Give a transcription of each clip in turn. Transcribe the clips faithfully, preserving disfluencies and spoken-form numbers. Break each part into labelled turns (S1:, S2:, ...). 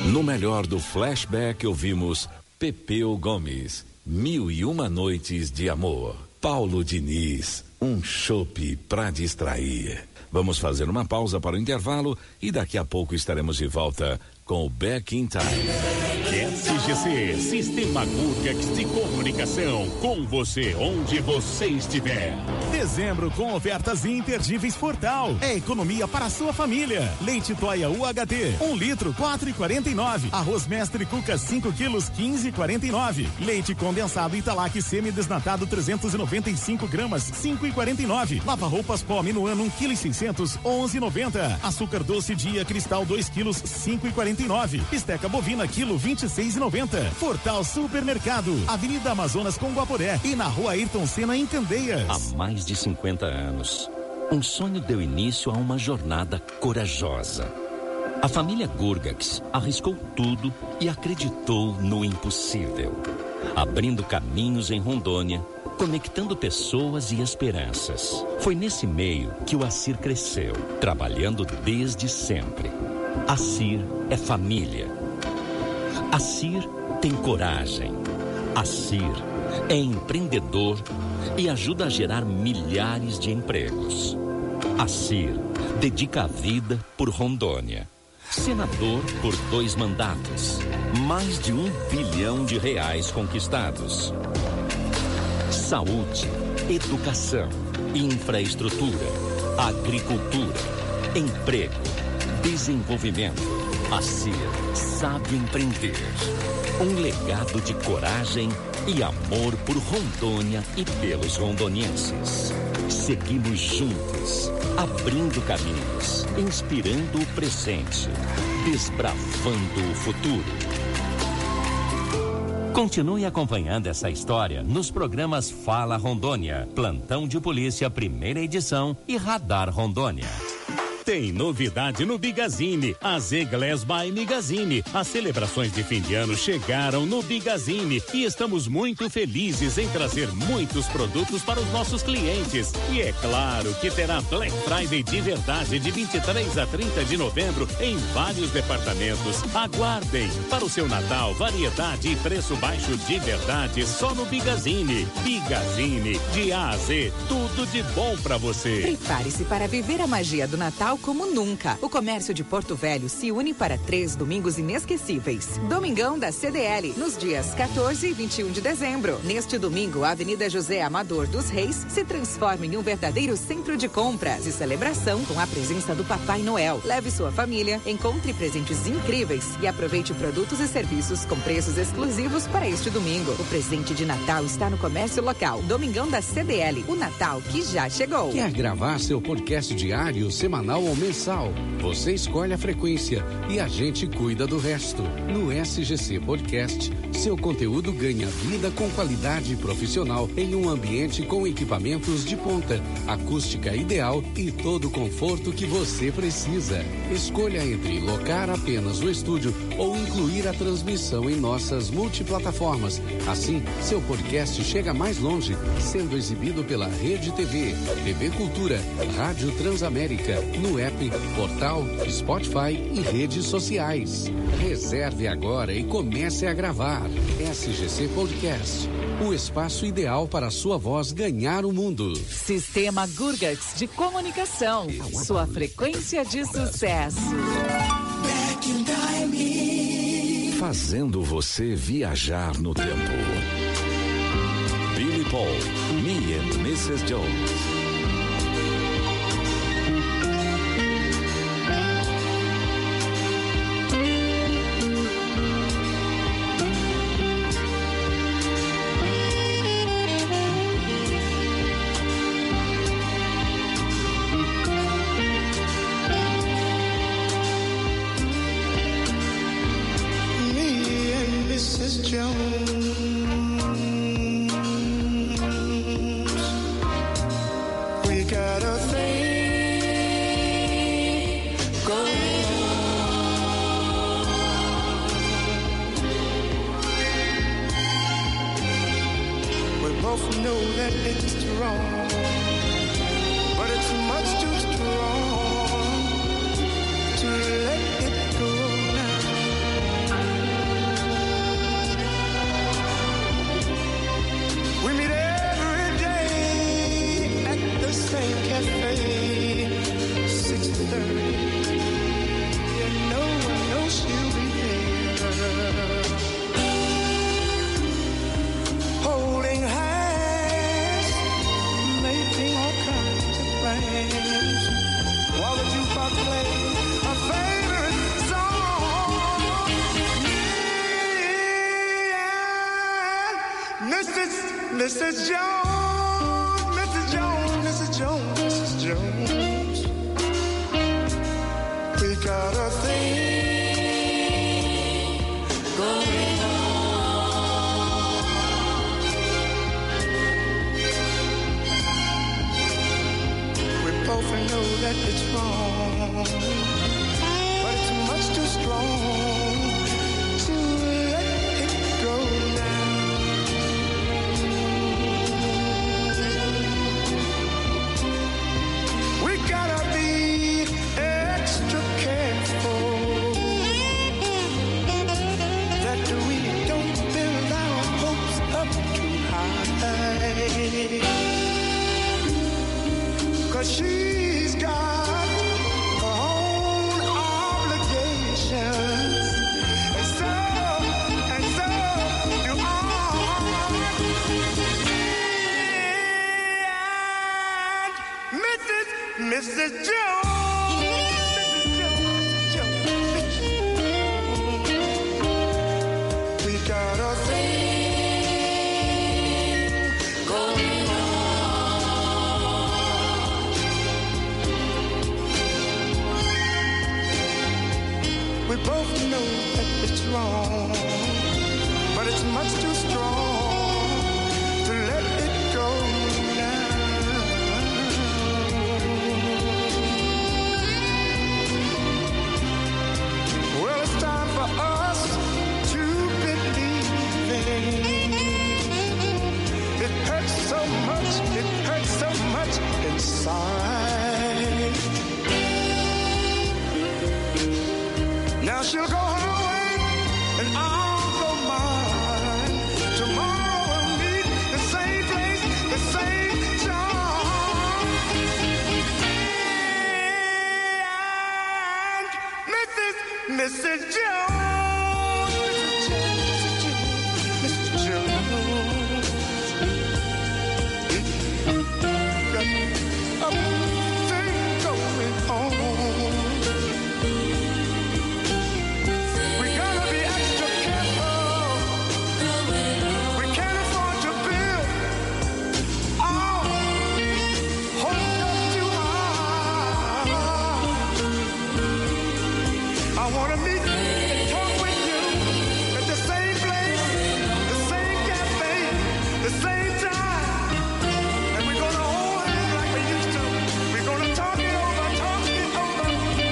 S1: No melhor do flashback ouvimos Pepeu Gomes, Mil e Uma Noites de Amor. Paulo Diniz, um chope pra distrair. Vamos fazer uma pausa para o intervalo e daqui a pouco estaremos de volta com o Back in Time.
S2: S G C, Sistema Gurgax de Comunicação, com você onde você estiver.
S3: Dezembro com ofertas imperdíveis Fortal. É economia para a sua família. Leite Toia U H T, um litro, quatro e quarenta e nove. Arroz Mestre Cuca, cinco quilos, quinze e quarenta e nove. Leite condensado Italac semi-desnatado, trezentos e noventa e cinco gramas, cinco e quarenta e nove. Lava roupas pó Minuano, um quilo e seiscentos, onze e noventa. Açúcar doce Dia Cristal, dois quilos, cinco e quarenta e nove. Bisteca bovina, quilo, vinte e seis e noventa. Fortal Supermercado, Avenida Amazonas com Guaporé e na Rua Ayrton Senna em Candeias.
S4: Há mais de cinquenta anos, um sonho deu início a uma jornada corajosa. A família Gurgax arriscou tudo e acreditou no impossível, abrindo caminhos em Rondônia, conectando pessoas e esperanças. Foi nesse meio que o Acir cresceu, trabalhando desde sempre. Acir é família. Acir tem coragem. Acir é empreendedor e ajuda a gerar milhares de empregos. Acir dedica a vida por Rondônia. Senador por dois mandatos. Mais de um bilhão de reais conquistados. Saúde, educação, infraestrutura, agricultura, emprego, desenvolvimento. Acir sabe empreender. Um legado de coragem e amor por Rondônia e pelos rondonienses. Seguimos juntos, abrindo caminhos, inspirando o presente, desbravando o futuro. Continue acompanhando essa história nos programas Fala Rondônia, Plantão de Polícia, primeira edição e Radar Rondônia.
S2: Tem novidade no Bigazine, a Z-Glass by Bigazine. As celebrações de fim de ano chegaram no Bigazine e estamos muito felizes em trazer muitos produtos para os nossos clientes. E é claro que terá Black Friday de verdade de vinte e três a trinta de novembro em vários departamentos. Aguardem! Para o seu Natal, variedade e preço baixo de verdade só no Bigazine. Bigazine, de A a Z, tudo de bom para você.
S5: Prepare-se para viver a magia do Natal como nunca. O comércio de Porto Velho se une para três domingos inesquecíveis. Domingão da C D L, nos dias quatorze e vinte e um de dezembro. Neste domingo, a Avenida José Amador dos Reis se transforma em um verdadeiro centro de compras e celebração com a presença do Papai Noel. Leve sua família, encontre presentes incríveis e aproveite produtos e serviços com preços exclusivos para este domingo. O presente de Natal está no comércio local. Domingão da C D L, o Natal que já chegou.
S6: Quer gravar seu podcast diário, semanal ou mensal? Você escolhe a frequência e a gente cuida do resto. No S G C Podcast, seu conteúdo ganha vida com qualidade profissional em um ambiente com equipamentos de ponta, acústica ideal e todo o conforto que você precisa. Escolha entre locar apenas o estúdio ou incluir a transmissão em nossas multiplataformas. Assim, seu podcast chega mais longe, sendo exibido pela Rede T V, T V Cultura, Rádio Transamérica, no app, portal, Spotify e redes sociais. Reserve agora e comece a gravar. S G C Podcast, o espaço ideal para a sua voz ganhar o mundo.
S7: Sistema Gurgax de Comunicação, sua frequência de sucesso.
S1: Fazendo você viajar no tempo. Billy Paul, Me and missus Jones.
S8: Missus Jones, Missus Jones, Missus Jones, Missus Jones. We got a thing going on. We both know that it's wrong, but it's much too strong to let it go now. We gotta be extra careful that we don't build our hopes up too high, 'cause she's got her own obligations, and so, and so do I. And Missus Missus Jones, Missus Jones, Jones, we got a thing going on. We both know that it's wrong, but it's much too strong to let it go now. Well, it's time for us to believe in. It hurts so much, it hurts so much inside. Now she'll go her way and I'll go mine. Tomorrow we'll meet the same place, the same time. And Missus Missus Jones, Missus Jones, got a thing going on. We gotta be extra careful. We can't afford to build our hopes up too high. I wanna meet and talk with you at the same place, the same cafe, the same time. And we're gonna hold hands like we used to. We're gonna talk it over, talk it over.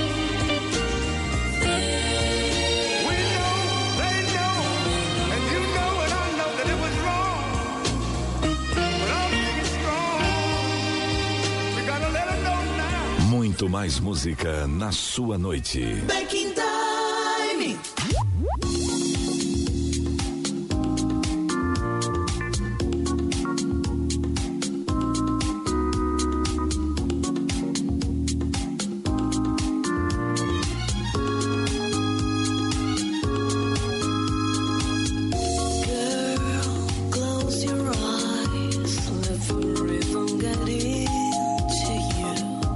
S8: We know, they know, and you know and I know that it was wrong. But I'm strong. We gotta let it know now.
S1: Muito mais música na sua noite.
S9: Back in time.
S10: Girl, close your eyes, let the rhythm get into you.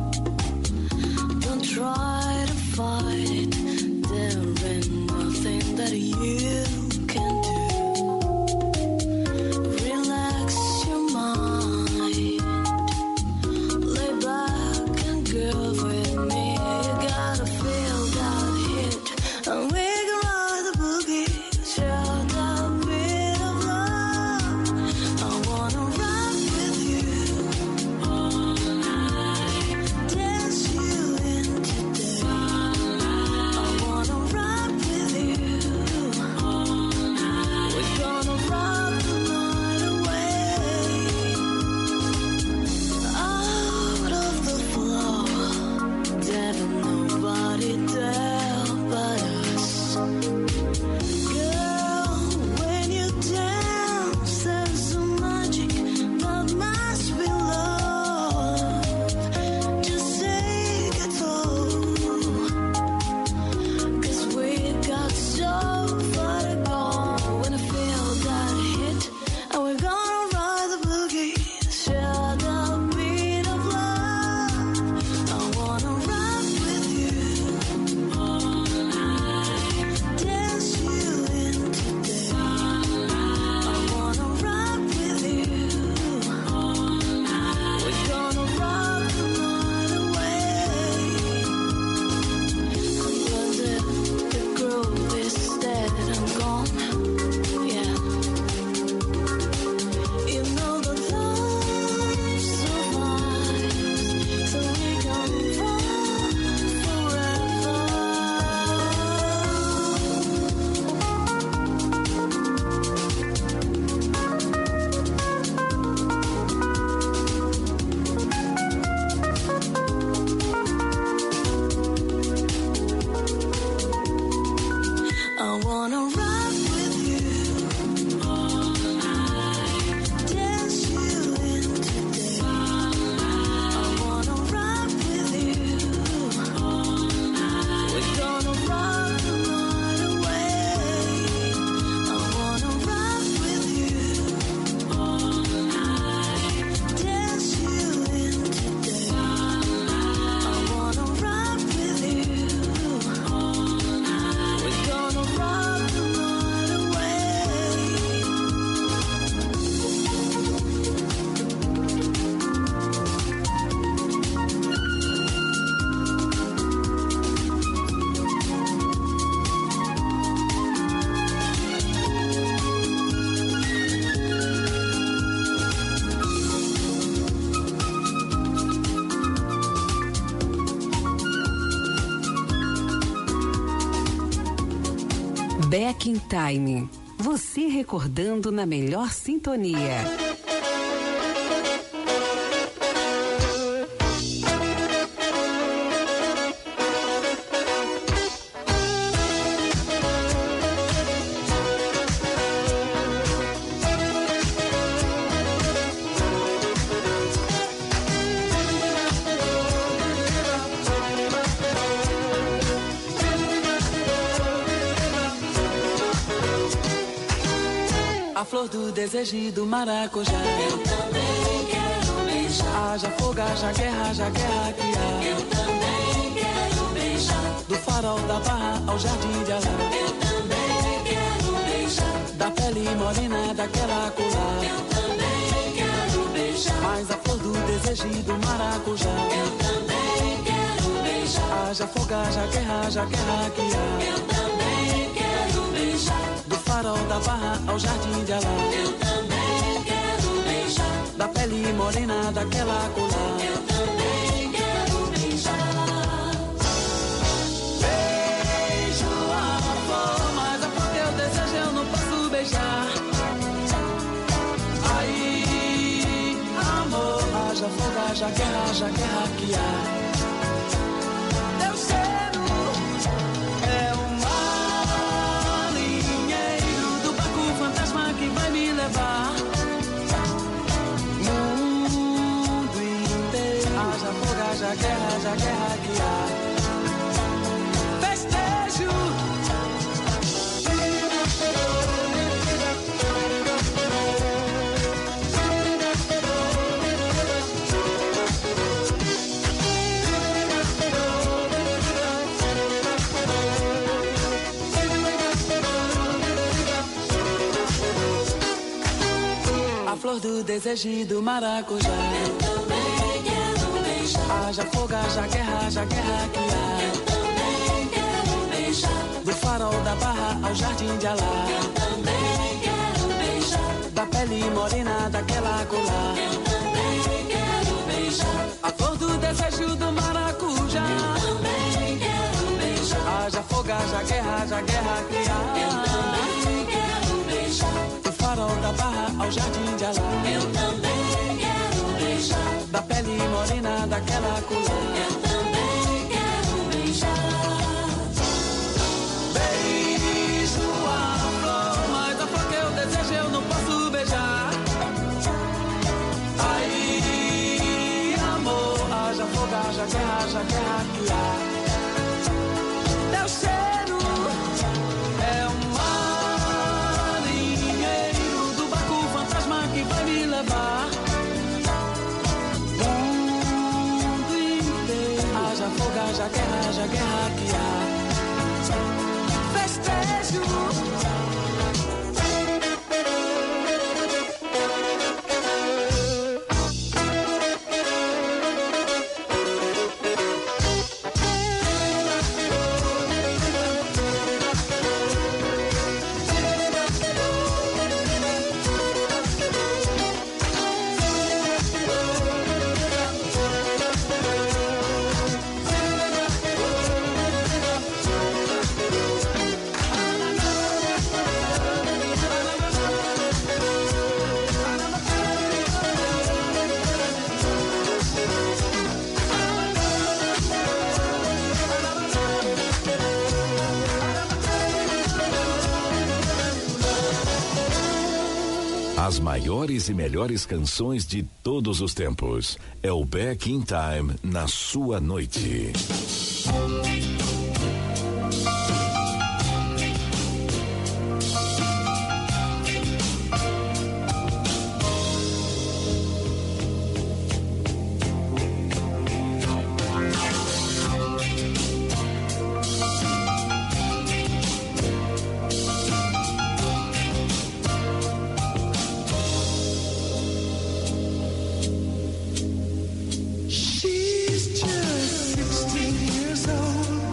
S10: Don't try to fight it, there ain't nothing that you can do. Relax your mind, lay back and groove with me. You gotta feel that hit, and we can ride the boogie, share that bit of love. I wanna rock with you all night, dance you into day. I wanna rock with you all
S9: Back in Time. Você recordando na melhor sintonia.
S11: A flor do desejo e do maracujá. Eu também quero beijar. Haja fogo, haja guerra, haja guerra que há. Eu também quero beijar. Do farol da Barra ao Jardim de Alá. Eu também quero beijar. Da pele morena daquela colar. Eu também quero beijar. Mas a flor do desejo e do maracujá. Eu também quero beijar. Haja fogo, haja guerra, haja guerra que há. Eu também quero beijar. Do farol da Barra ao Jardim de Alá. Eu também quero beijar. Da pele morena daquela colar. Eu também quero beijar. Beijo a flor, mas a flor que eu desejo eu não posso beijar. Aí, amor, haja fogo, haja guerra, haja guerra que há. Teu cheiro é um que vai me levar mundo inteiro. Haja fogo, haja guerra, haja guerra que há. Festejo. A flor do desejo e do maracujá. Eu também quero beijar. Haja fogo, haja guerra, haja guerra que há. Eu também quero beijar. Do farol da Barra ao Jardim de Alá. Eu também quero beijar. Da pele morena daquela colar. Eu também quero beijar. A flor do desejo do maracujá. Eu também quero beijar. Haja fogo, haja guerra, haja guerra que há. Eu também quero beijar. Farol da Barra ao Jardim de Alá. Eu também quero beijar. Da pele morena daquela colar. Eu também quero beijar. Beijo a flor, mas a flor que eu desejo eu não posso beijar. Aí, amor, haja fogo, haja guerra, haja guerra que há. Teu cheiro é um que vai me levar mundo inteiro. Haja fogo, haja guerra, haja guerra que há. Festejo.
S1: As maiores e melhores canções de todos os tempos. É o Back in Time na sua noite.
S8: She's just sixteen years old.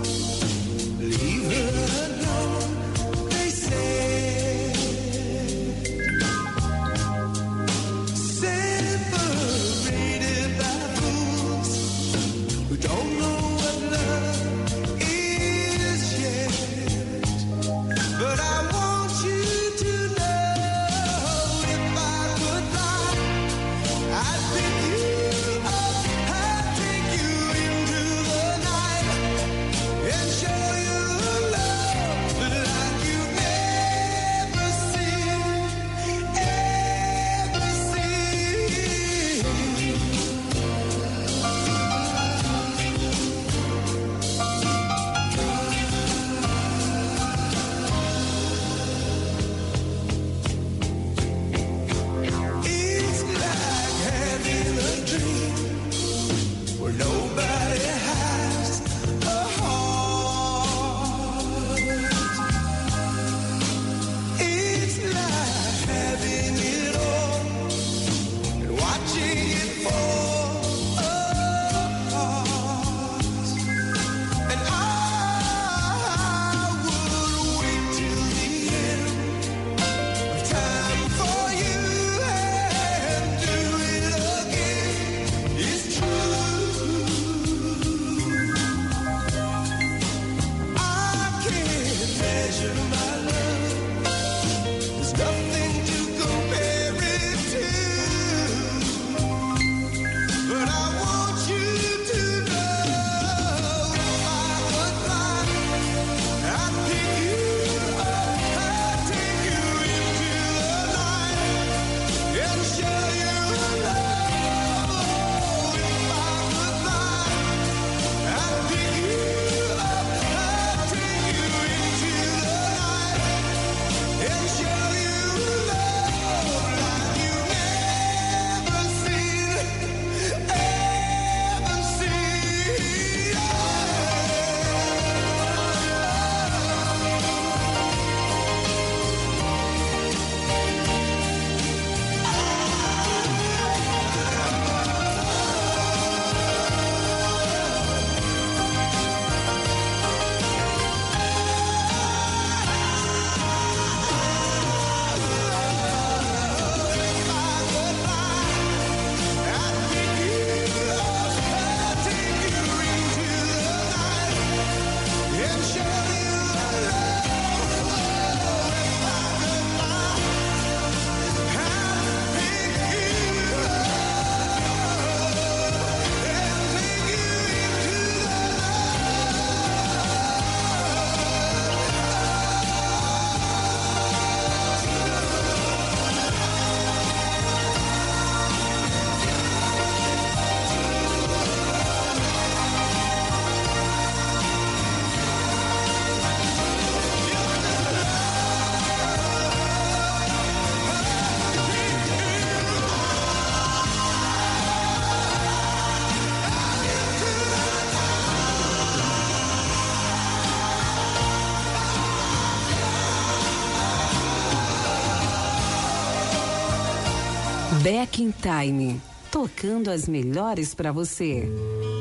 S9: Back in Time, tocando as melhores para você.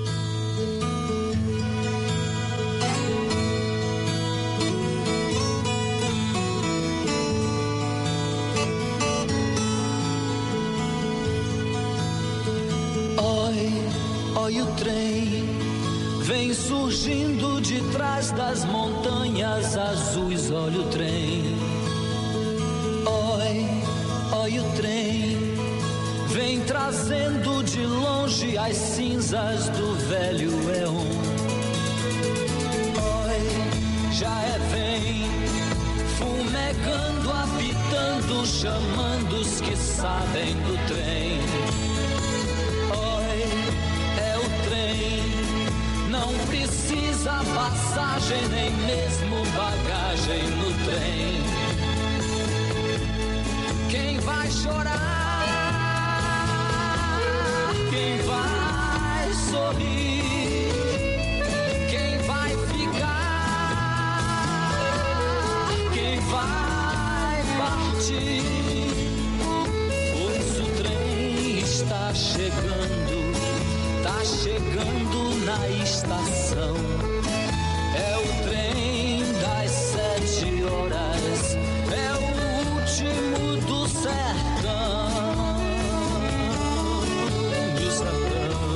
S12: Olha o trem, vem surgindo de trás das montanhas azuis. Olha o trem, olha, olha o trem, vem trazendo de longe as cinzas do velho éon. Olha, já é vem, fumegando, apitando, chamando os que sabem do trem. Não precisa passagem, nem mesmo bagagem no trem. Quem vai chorar? Quem vai sorrir? Quem vai ficar? Quem vai partir? Pois o trem está chegando, tá chegando na estação. É o trem das sete horas, é o último do sertão, do sertão.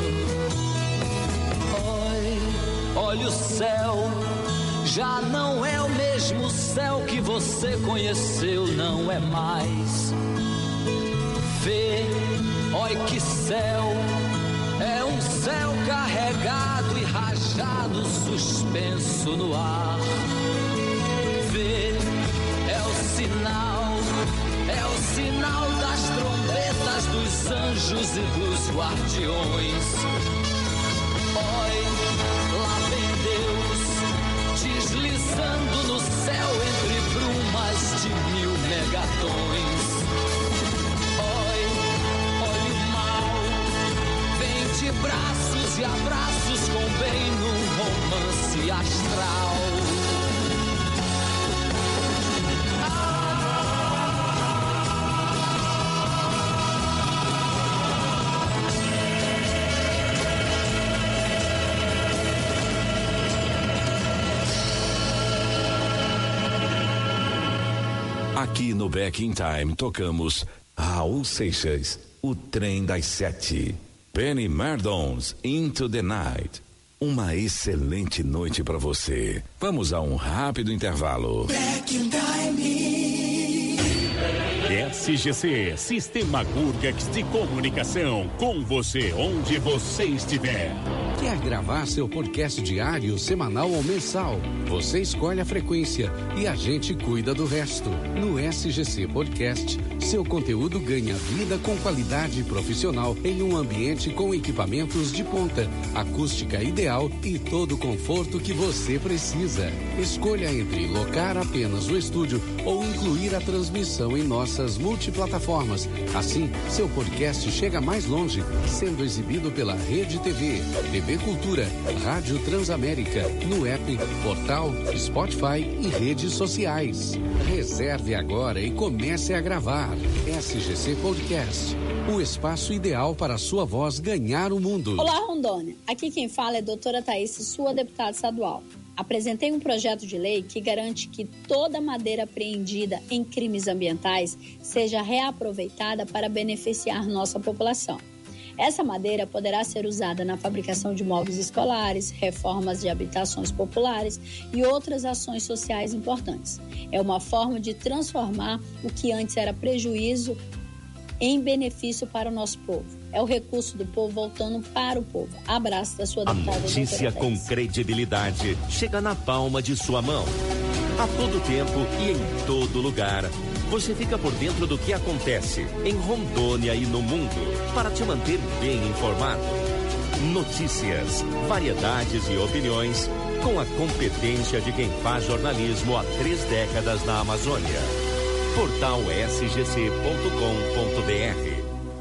S12: Olha, olha o céu, já não é o mesmo céu que você conheceu, não é mais. Vê, olha que céu. É um céu carregado e rajado, suspenso no ar. Vê, é o sinal, é o sinal das trombetas dos anjos e dos guardiões. Oi, lá vem Deus, deslizando no céu entre brumas de mil megatons. De braços e abraços com bem num romance astral.
S1: Aqui no Back in Time tocamos Raul Seixas, O Trem das Sete. Penny Mardons, Into the Night. Uma excelente noite para você. Vamos a um rápido intervalo.
S8: Back in Time.
S2: S G C, Sistema Gurgax de Comunicação, com você onde você estiver.
S6: Quer gravar seu podcast diário, semanal ou mensal? Você escolhe a frequência e a gente cuida do resto. No S G C Podcast, seu conteúdo ganha vida com qualidade profissional em um ambiente com equipamentos de ponta, acústica ideal e todo o conforto que você precisa. Escolha entre locar apenas o estúdio ou incluir a transmissão em nossas multiplataformas. Assim, seu podcast chega mais longe, sendo exibido pela Rede T V, T V Cultura, Rádio Transamérica, no app, portal, Spotify e redes sociais. Reserve agora e comece a gravar. S G C Podcast, o espaço ideal para a sua voz ganhar o mundo.
S13: Olá, Rondônia. Aqui quem fala é a doutora Thaís, sua deputada estadual. Apresentei um projeto de lei que garante que toda madeira apreendida em crimes ambientais seja reaproveitada para beneficiar nossa população. Essa madeira poderá ser usada na fabricação de móveis escolares, reformas de habitações populares e outras ações sociais importantes. É uma forma de transformar o que antes era prejuízo em benefício para o nosso povo. É o recurso do povo voltando para o povo. Abraço da sua deputada.
S14: A notícia com credibilidade chega na palma de sua mão. A todo tempo e em todo lugar. Você fica por dentro do que acontece em Rondônia e no mundo, para te manter bem informado. Notícias, variedades e opiniões, com a competência de quem faz jornalismo há três décadas na Amazônia. Portal S G C ponto com ponto B R.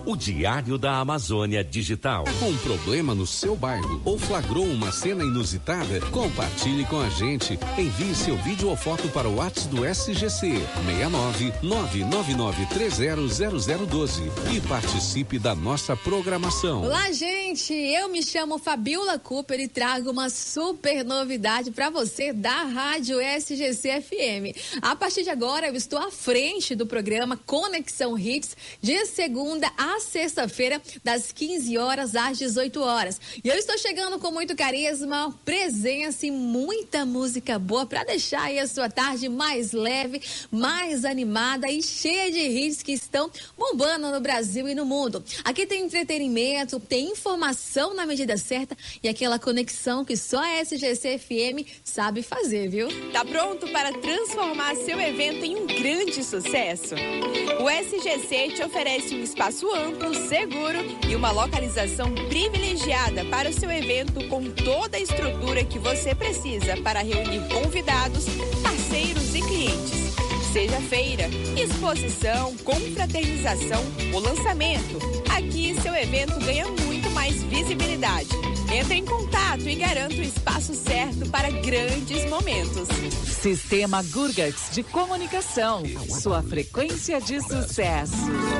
S14: o Diário da Amazônia Digital.
S6: Com um problema no seu bairro ou flagrou uma cena inusitada? Compartilhe com a gente. Envie seu vídeo ou foto para o WhatsApp do S G C seis nove nove nove nove três zero zero zero um dois e participe da nossa programação.
S15: Olá, gente! Eu me chamo Fabiola Cooper e trago uma super novidade para você da Rádio S G C F M. A partir de agora, eu estou à frente do programa Conexão Hits, de segunda a sexta-feira, das quinze horas às dezoito horas. E eu estou chegando com muito carisma, presença e muita música boa para deixar aí a sua tarde mais leve, mais animada e cheia de hits que estão bombando no Brasil e no mundo. Aqui tem entretenimento, tem informação na medida certa e aquela conexão que só a S G C F M sabe fazer, viu?
S16: Tá pronto para transformar seu evento em um grande sucesso? O S G C te oferece um espaço amplo, seguro e uma localização privilegiada para o seu evento, com toda a estrutura que você precisa para reunir convidados, parceiros e clientes. Seja feira, exposição, confraternização ou lançamento, aqui seu evento ganha muito mais visibilidade. Entre em contato e garanta o espaço certo para grandes momentos.
S7: Sistema Gurgax de Comunicação, sua frequência de sucesso.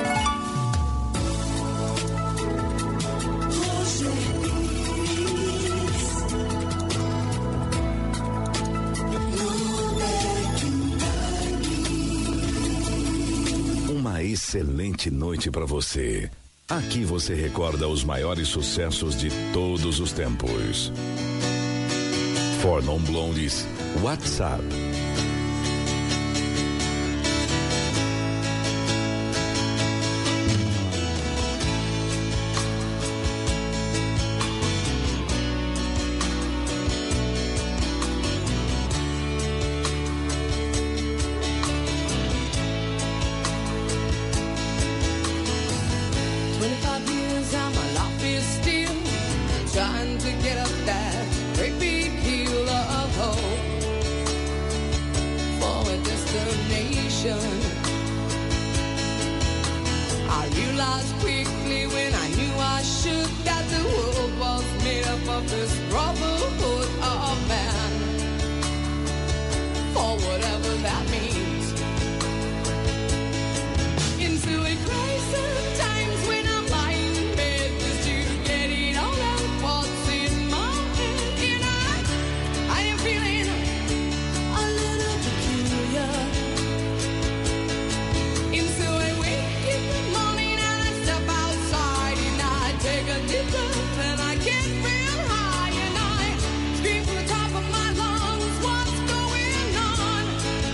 S1: Uma excelente noite para você. Aqui você recorda os maiores sucessos de todos os tempos. Four Non Blondes, WhatsApp.
S10: Scream from the top of my lungs, what's going on?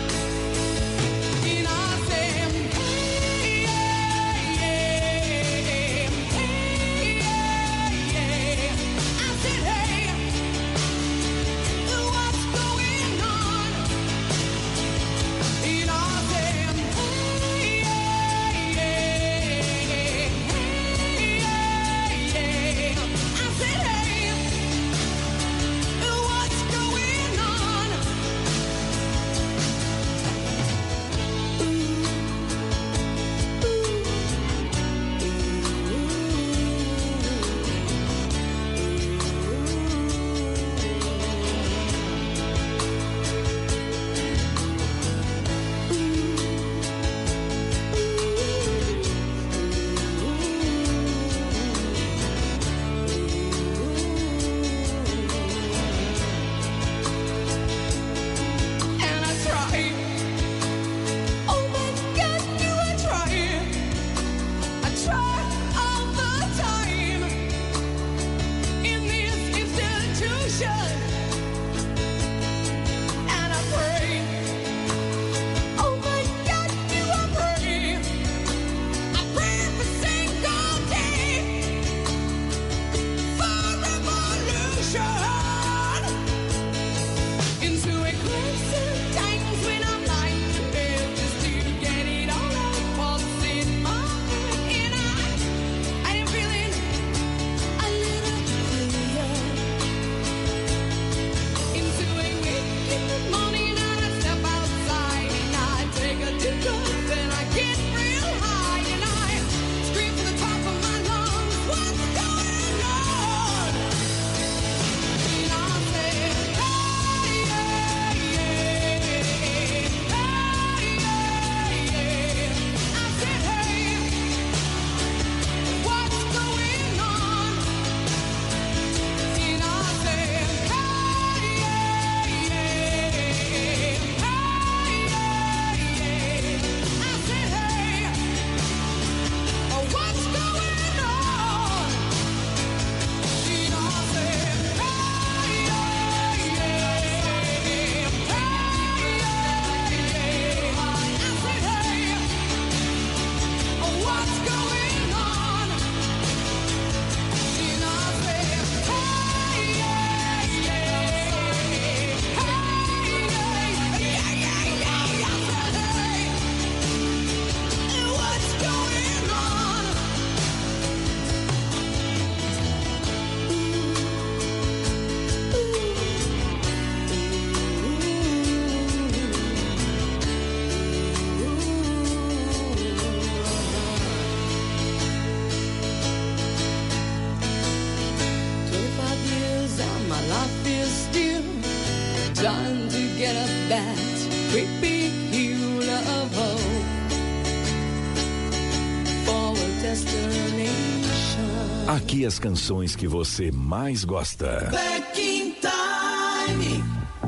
S1: Aqui as canções que você mais gosta.
S8: Back in time.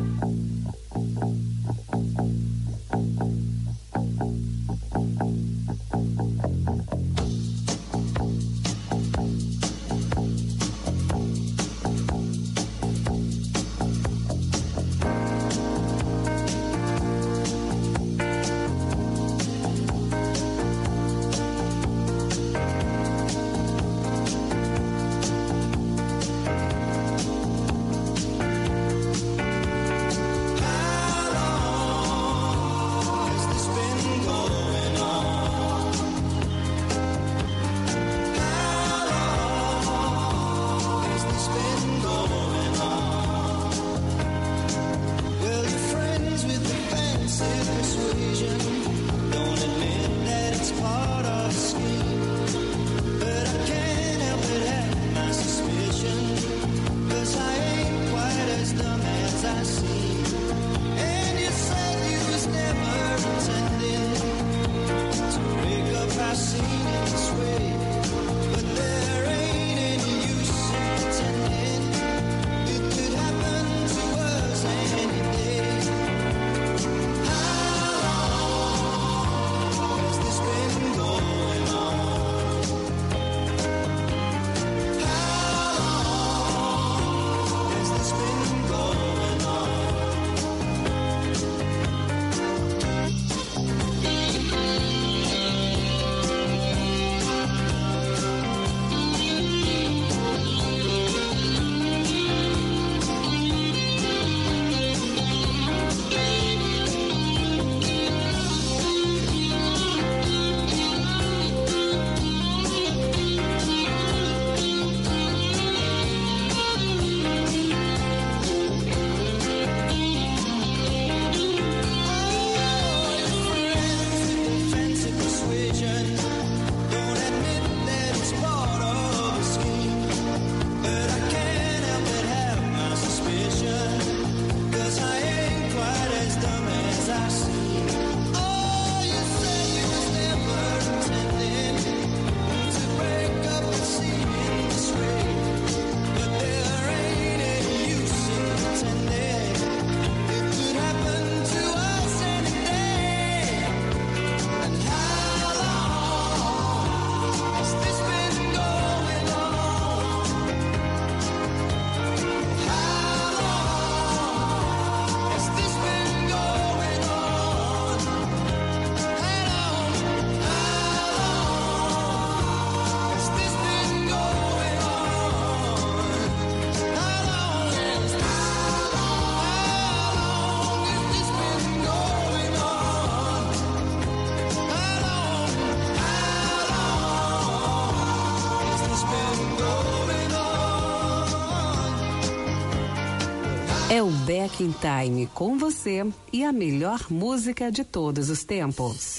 S9: É o Back in Time com você e a melhor música de todos os tempos.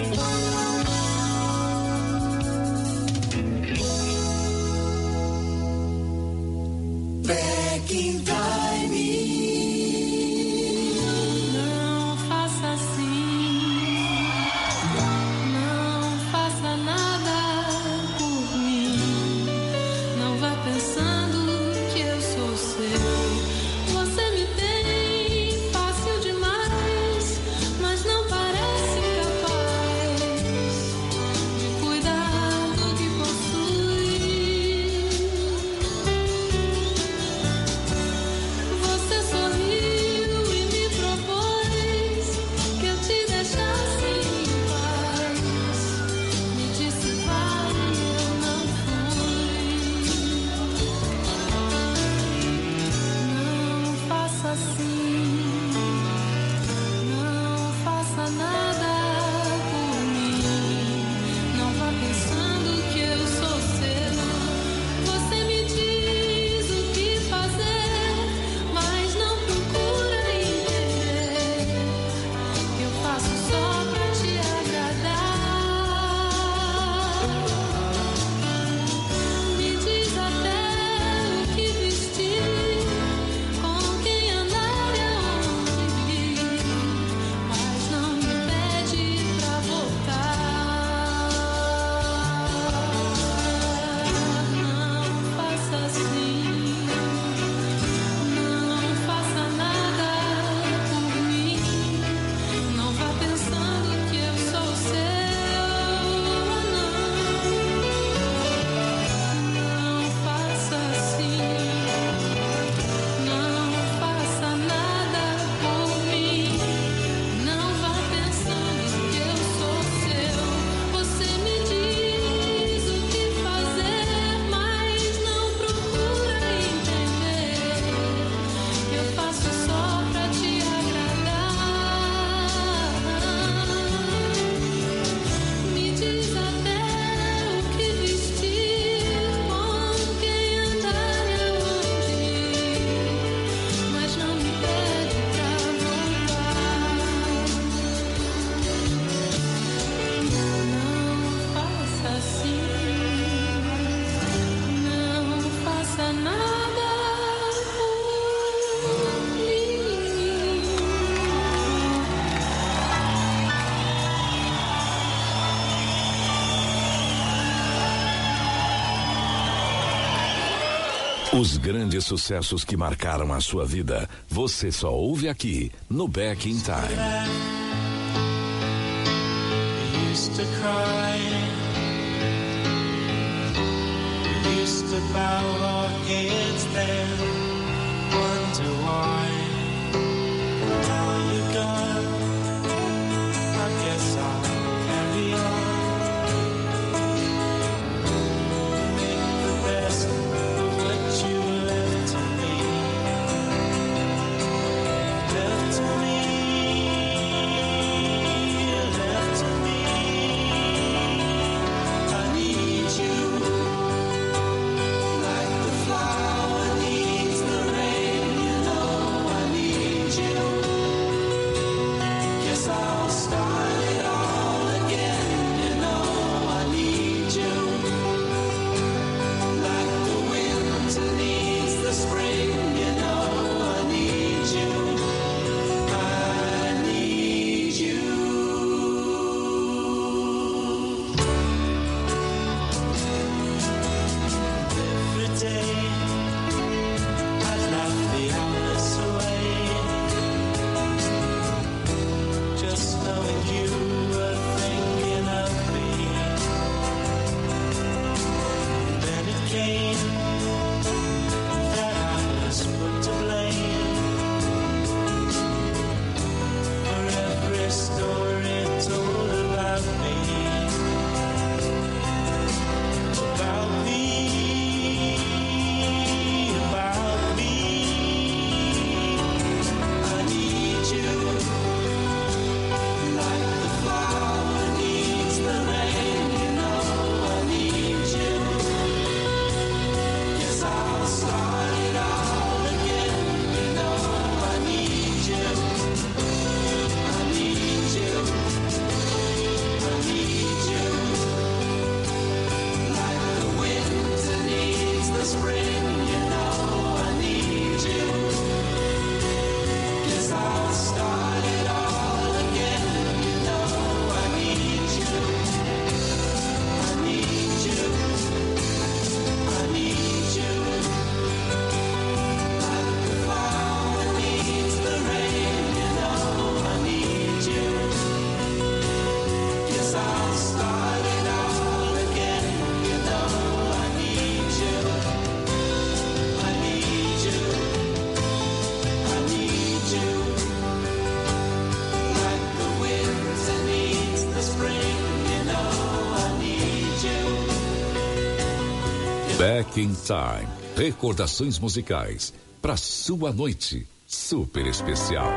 S10: Back in time. Não faça assim. Não faça nada por mim. Não vá pensando que eu sou seu. Você me tem fácil demais, mas não parece capaz de cuidar do que possui. Você sorriu e me propôs que eu te deixasse em paz. Me disse vai e eu não fui. Não faça assim. Não faça nada por mim. Não vá pensando que eu sou seu. Você me diz o que fazer, mas não procura entender que eu faço só pra te agradar. Me diz até o que vestir, com quem andar e aonde ir, mas não me pede pra voltar. Não faça assim. Não faça nada por mim. Não vá pensando que eu sou seu. Não, não faça assim. Não faça nada por mim. Não vá pensando que eu sou seu. Você me diz o que fazer, mas não procura entender que eu faço só pra te agradar. Me diz até o que vestir, com quem andar e aonde ir, mas não me pede pra voltar. Não faça assim. Não faça nada por mim.
S1: Os grandes sucessos que marcaram a sua vida, você só ouve aqui no Back in Time.
S10: We used to cry. We used to bow our heads then, wonder why. Now you're gone, I guess I'll carry on. Make the best of what you left to me. Left to me. Left to me. I need you like the flower needs
S1: Back in Time. Recordações musicais para sua noite super especial.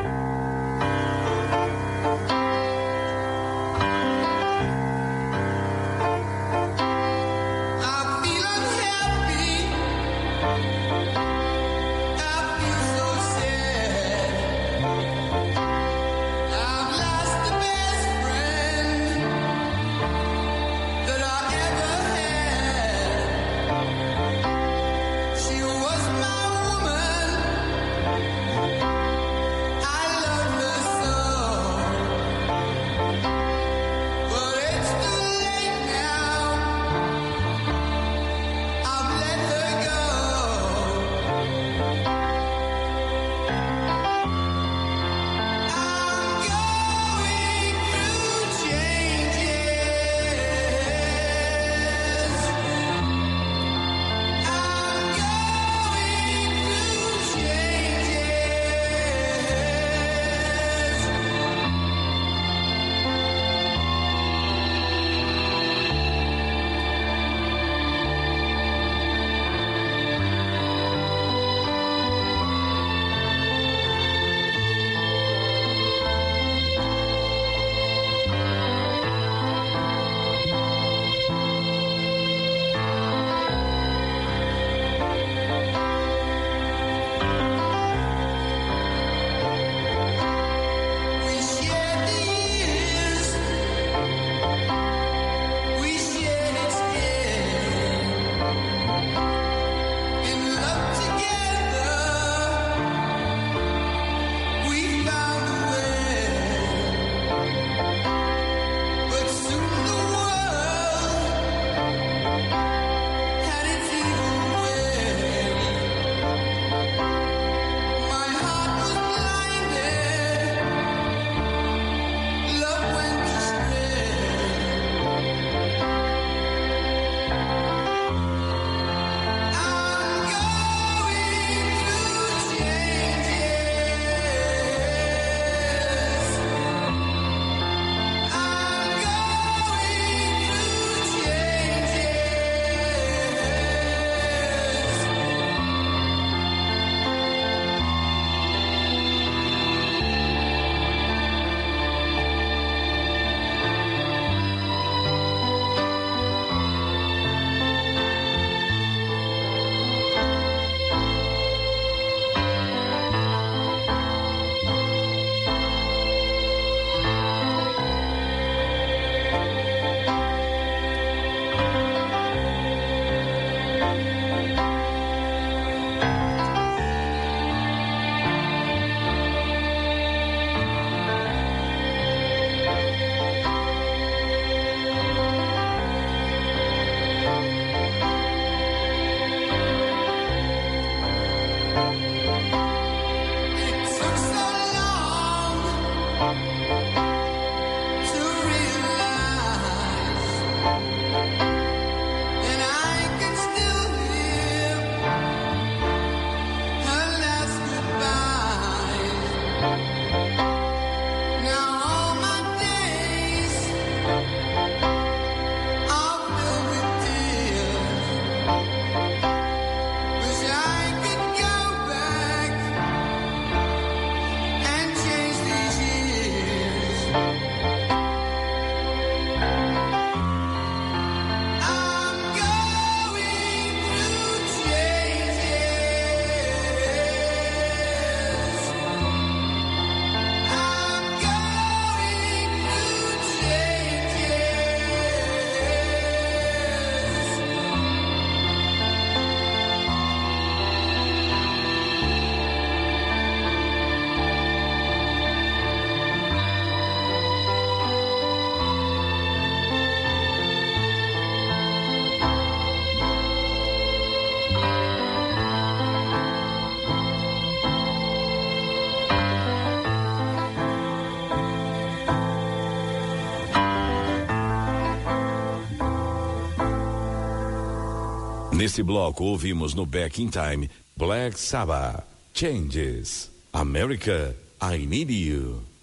S1: Nesse bloco ouvimos no Back in Time Black Sabbath, Changes, America, I Need You.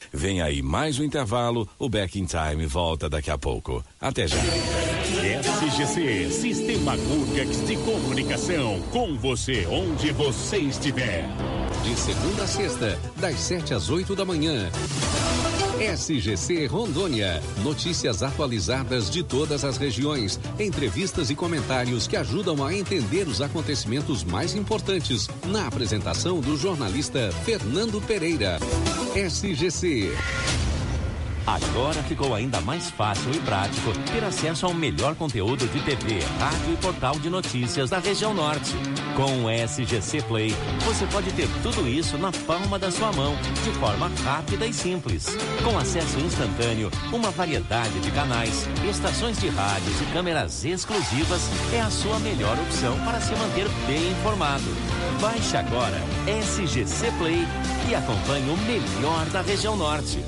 S1: Vem aí mais um intervalo, o Back in Time volta daqui a pouco. Até já.
S2: S G C, Sistema Gurgax de Comunicação, com você onde você estiver.
S6: De segunda a sexta, das sete às oito da manhã. S G C Rondônia. Notícias atualizadas de todas as regiões, entrevistas e comentários que ajudam a entender os acontecimentos mais importantes, na apresentação do jornalista Fernando Pereira. S G C.
S14: Agora ficou ainda mais fácil e prático ter acesso ao melhor conteúdo de T V, rádio e portal de notícias da região norte. Com o S G C Play, você pode ter tudo isso na palma da sua mão, de forma rápida e simples. Com acesso instantâneo, uma variedade de canais, estações de rádios e câmeras exclusivas, é a sua melhor opção para se manter bem informado. Baixe agora S G C Play e acompanhe o melhor da região norte.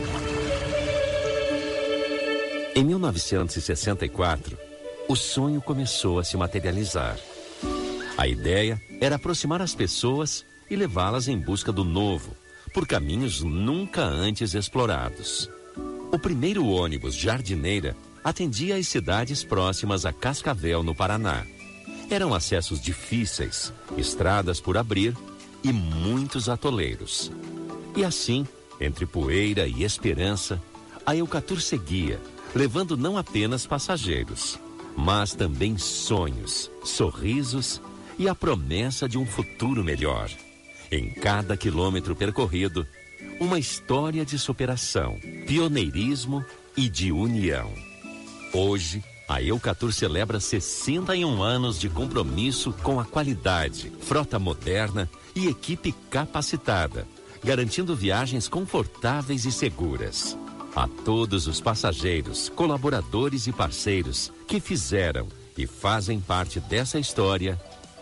S14: Em mil novecentos e sessenta e quatro, o sonho começou a se materializar. A ideia era aproximar as pessoas e levá-las em busca do novo, por caminhos nunca antes explorados. O primeiro ônibus Jardineira atendia as cidades próximas a Cascavel, no Paraná. Eram acessos difíceis, estradas por abrir e muitos atoleiros. E assim, entre poeira e esperança, a Eucatur seguia, levando não apenas passageiros, mas também sonhos, sorrisos e a promessa de um futuro melhor. Em cada quilômetro percorrido, uma história de superação, pioneirismo e de união. Hoje, a Eucatur celebra sessenta e um anos de compromisso com a qualidade, frota moderna e equipe capacitada, garantindo viagens confortáveis e seguras. A todos os passageiros, colaboradores e parceiros que fizeram e fazem parte dessa história,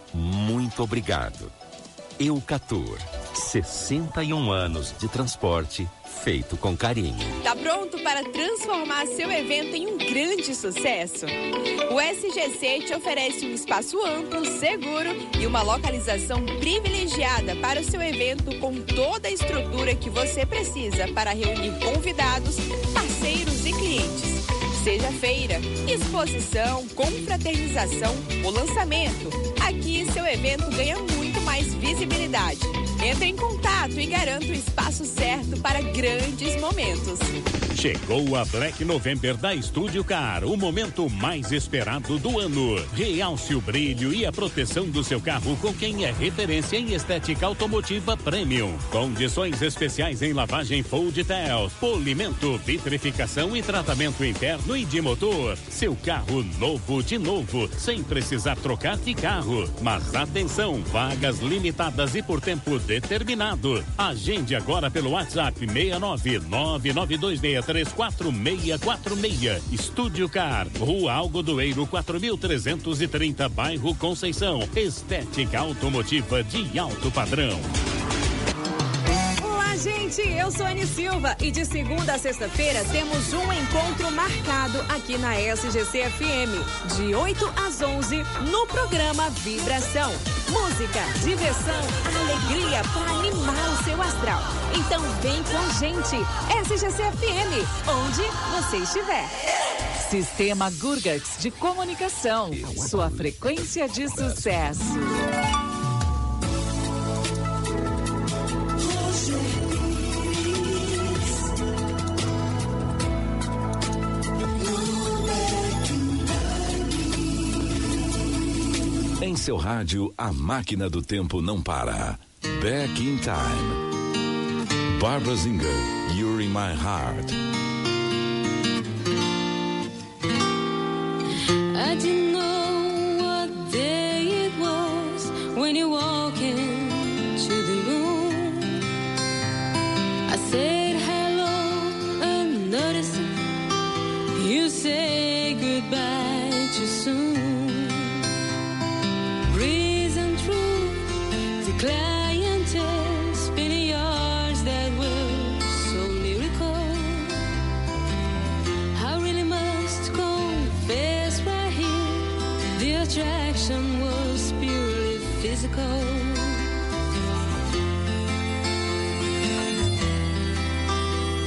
S14: muito obrigado. Eucatur, sessenta e um anos de transporte feito com carinho.
S16: Tá pronto para transformar seu evento em um grande sucesso? O S G C te oferece um espaço amplo, seguro e uma localização privilegiada para o seu evento, com toda a estrutura que você precisa para reunir convidados, parceiros e clientes. Seja feira, exposição, confraternização ou lançamento, aqui seu evento ganha muito mais visibilidade. Entre em contato e garanta o espaço certo para grandes momentos.
S2: Chegou a Black November da Estúdio Car, o momento mais esperado do ano. Realce o brilho e a proteção do seu carro com quem é referência em estética automotiva premium. Condições especiais em lavagem full details, polimento, vitrificação e tratamento interno e de motor. Seu carro novo de novo, sem precisar trocar de carro. Mas atenção, vagas limitadas e por tempo determinado. Agende agora pelo WhatsApp seis nove nove nove dois seis três quatro seis quatro seis. Estúdio Car, Rua Algodoeiro quatro mil trezentos e trinta, bairro Conceição. Estética automotiva de alto padrão.
S17: Olá, gente, eu sou Anny Silva e de segunda a sexta-feira temos um encontro marcado aqui na S G C F M, de oito às onze, no programa Vibração. Música, diversão, alegria para animar o seu astral. Então vem com a gente, S G C F M, onde você estiver.
S7: Sistema Gurgax de Comunicação, sua frequência de sucesso.
S1: Em seu rádio, a máquina do tempo não para. Back in Time. Barbara Zinger, You're in My Heart.
S10: I didn't know what day it was when you walked into the room. I said hello and noticed you say goodbye too soon. Reason true, the clientele spinning yards that were so lyrical. I really must confess right here, the attraction was purely physical.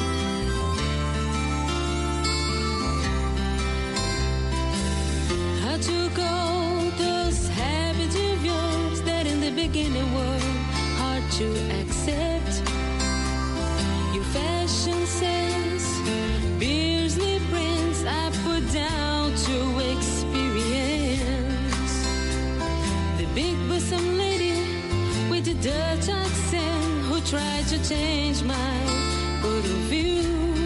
S10: go, those habits of yours that in the beginning were hard to accept. Your fashion sense, Beardsley prints I put down to experience. The big bosom lady with the Dutch accent who tried to change my point of view.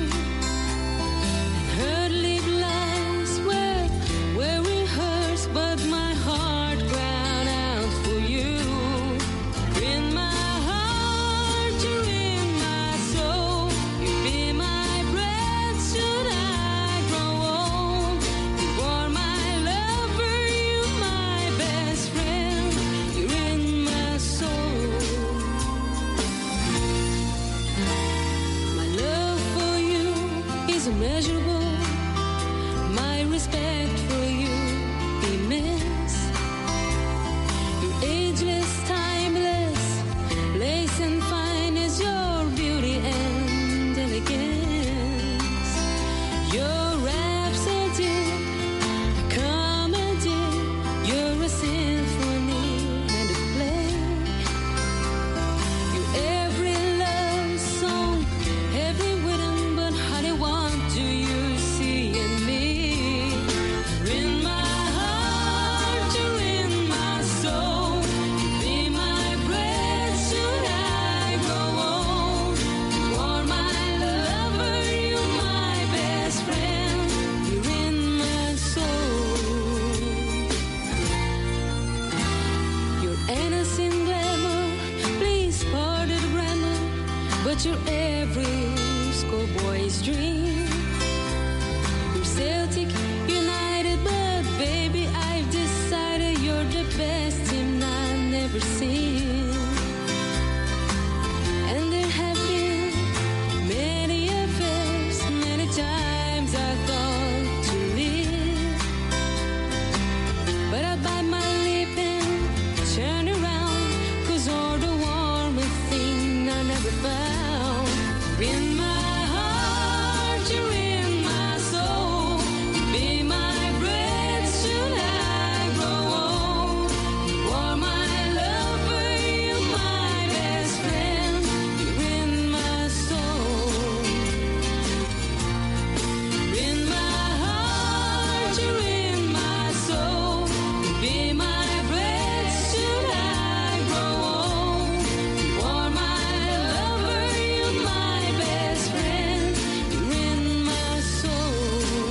S10: Her lip lines were, were rehearsed, but my heart cried out for you. In my heart, you're in my soul. You be my breath, should I grow old? You are my lover, you're my best friend. You're in my soul. My love for you is immeasurable. My respect for you immense. You're ageless, timeless, lace and fine is your beauty and elegance. Your rhapsody, comedy, you're a symphony and a play. Your every love song, every rhythm, but honey, what do you see in me? You're in my heart, you're in my soul. You be my breath, should I grow old? You are my lover, you're my best friend. You're in my soul. Your innocent glamour, please pardon the grammar, but you're every schoolboy's dream. You're Celtic United, but baby, I've decided you're the best team I've never seen. And there have been many affairs, many times I thought to leave, but I bite my lip and turn around, 'cause all the warmest thing I never found. You're in my heart, you're in my soul. You be my breath, should I grow old? You are my lover, you're my best friend. You're in my soul. You're in my heart, you're in my soul. You be my breath, should I grow old? You are my lover, you're my best friend. You're in my soul.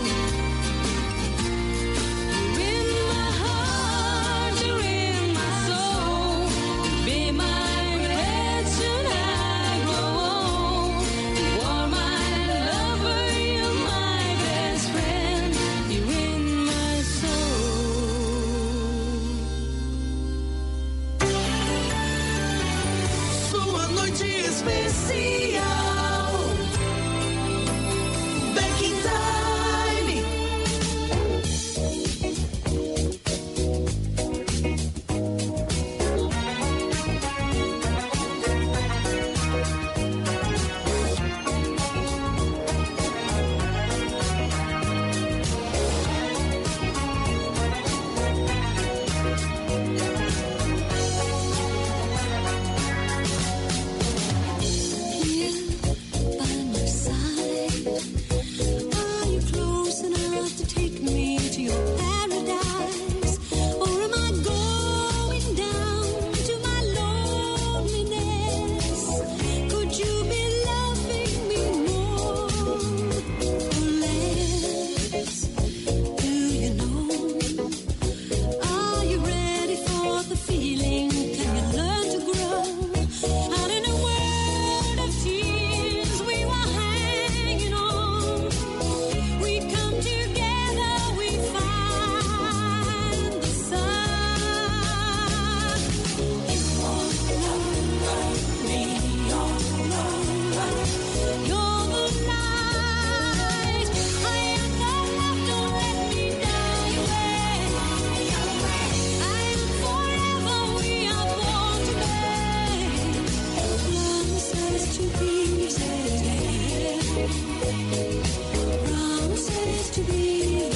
S10: You're in my heart, you're in my soul. You be my breath, should I grow old? You are my lover, you're my best friend. You're in my soul.
S8: Sua noite especial. Back in time. Here by my side, are you close enough to take me